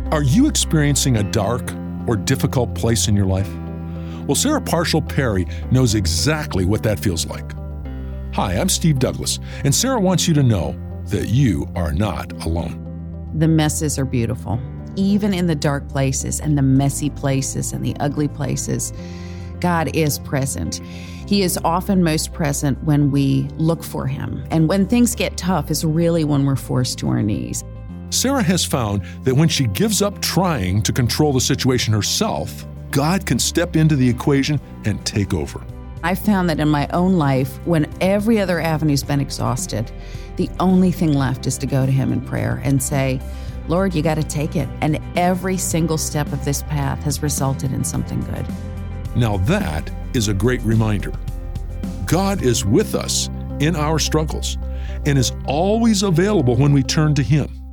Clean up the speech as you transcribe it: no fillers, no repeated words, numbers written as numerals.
Are you experiencing a dark or difficult place in your life? Well, Sarah Parshall-Perry knows exactly what that feels like. Hi, I'm Steve Douglas, and Sarah wants you to know that you are not alone. The messes are beautiful. Even in the dark places and the messy places and the ugly places, God is present. He is often most present when we look for Him. And when things get tough is really when we're forced to our knees. Sarah has found that when she gives up trying to control the situation herself, God can step into the equation and take over. I've found that in my own life, when every other avenue's been exhausted, the only thing left is to go to Him in prayer and say, Lord, you got to take it. And every single step of this path has resulted in something good. Now that is a great reminder. God is with us in our struggles and is always available when we turn to Him.